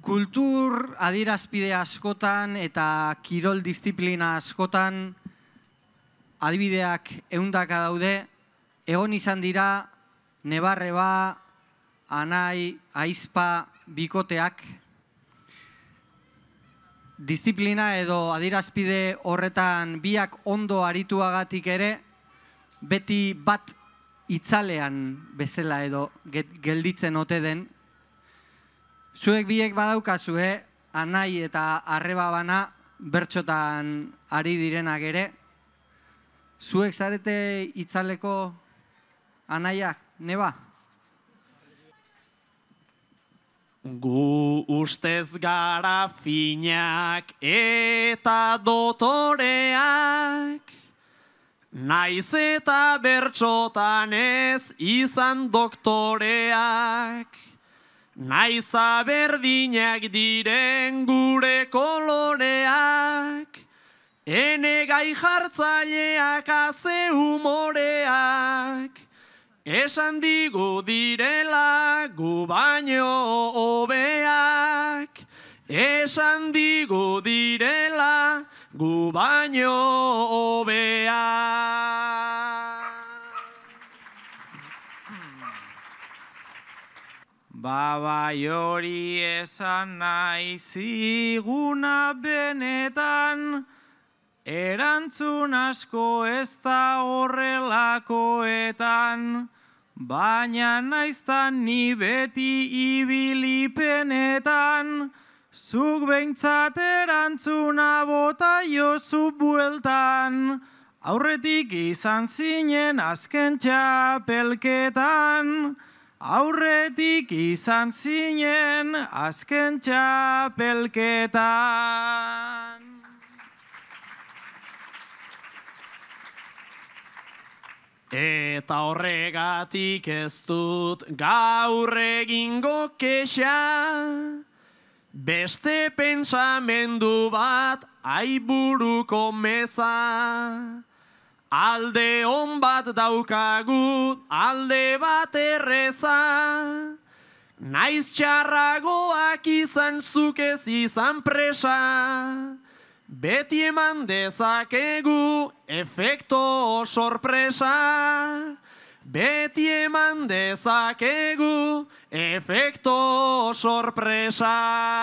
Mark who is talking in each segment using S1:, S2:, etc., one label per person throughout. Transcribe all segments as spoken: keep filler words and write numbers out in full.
S1: Kultur adierazpide askotan eta kirol disiplina askotan adibideak ehundaka daude, egon izan dira neba-reba, anai, aizpa, bikoteak. Disiplina edo adierazpide horretan biak ondo arituagatik ere, beti bat itzalean bezala edo gelditzen ote den. Zuek biek badaukazue, anai eta arreba bana bertxotan ari direnak ere. Zuek zarete itzaleko anaiak, neba?
S2: Gu ustez gara finak eta dotoreak, naiz eta bertxotan ez izan doktoreak, naiz eta berdinak diren gure koloreak, ene gai jartzaileak aze humoreak, esan digu direla gu baino hobeak, esan digu direla gu baino hobeak.
S3: Babai hori esan nahi ziguna benetan, erantzun asko ez da horrelakoetan, baina naiztan ni beti ibilipenetan, zuk behintzat erantzuna bota jozu bueltan, aurretik izan zinen azken txapelketan, aurretik izan zinen azken txapelketan.
S2: Eta horregatik ez dut gaur egingo kexa, beste pentsamendu bat aiburuko meza. Alde on bat daukagu, alde bat erreza, naiz txarragoak izan zuk ez izan presa. Beti eman dezakegu efekto sorpresa, beti eman dezakegu efekto sorpresa.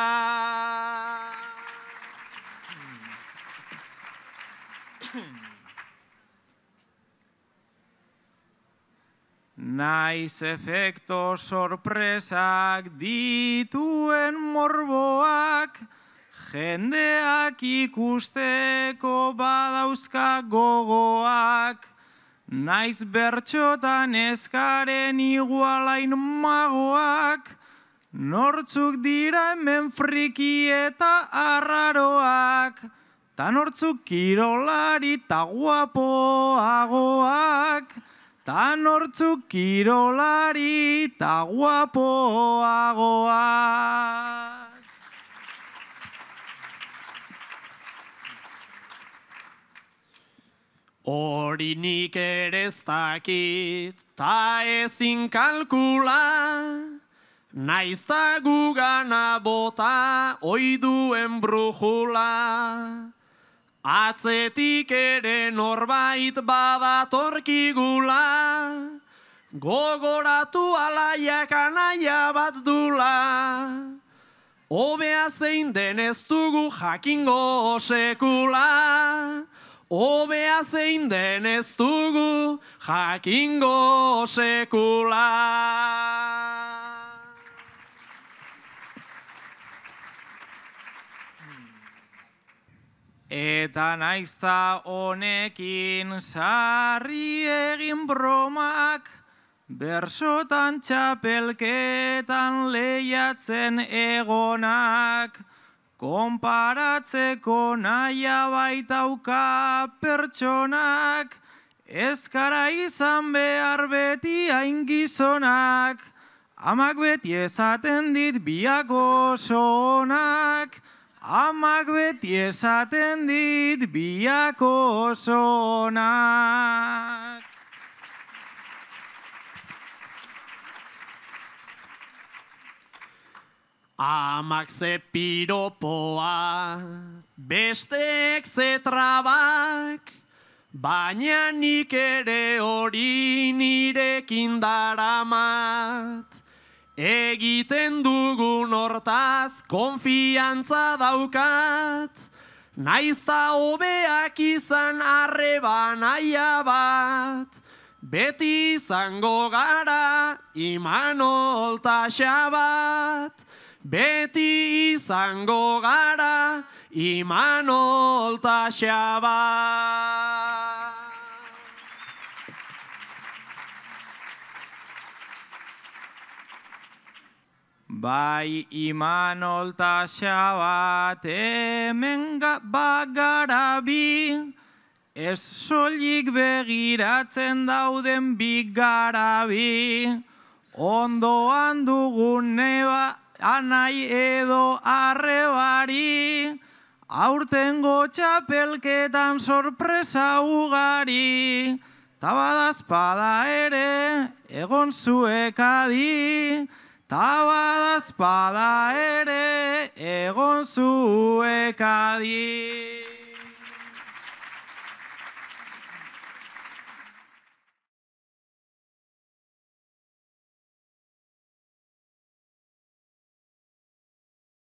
S3: Naiz efekto sorpresak dituen morboak, jendeak ikusteko badauzka gogoak, naiz bertxotan ezkaren igualain magoak, nortzuk dira hemen friki eta arraroak, ta nortzuk kirolari ta guapoagoak, ta nortzuk kirolari ta guapoagoak.
S2: Hori nik ere ez dakit, ta ezin kalkula, naiz ta gugana bota oiduen brujula. Atzetik ere norbait badatorkigula, gogoratu alaiak anaia bat dula. Hobea zein den ez dugu jakingo sekula, hobea zein den ez dugu jakingo sekula.
S3: Eta naizta honekin sarri egin bromak, bersotan txapelketan lehiatzen egonak, konparatzeko naia baitauka pertsonak, ezkara izan behar beti hain gizonak, amak beti esaten dit biak oso onak, amak beti esaten dit biak oso onak.
S2: Amak ze piropoa, bestek ze trabak, baina nik ere hori nirekin daramat. Egiten dugun hortaz konfiantza daukat, naizta hobeak izan arreba naia bat, beti izango gara Imanoltaxa bat, beti izango gara Imanoltaxa bat.
S3: Bai Imanoltaxa bat hemen bagara bi, ez soilik begiratzen dauden bi garabi, ondoan dugun neba anai edo arrebari, aurtengo txapelketan sorpresa ugari, tabadazpada ere egon zuekadi, tabadazpada ere egon zuekadi.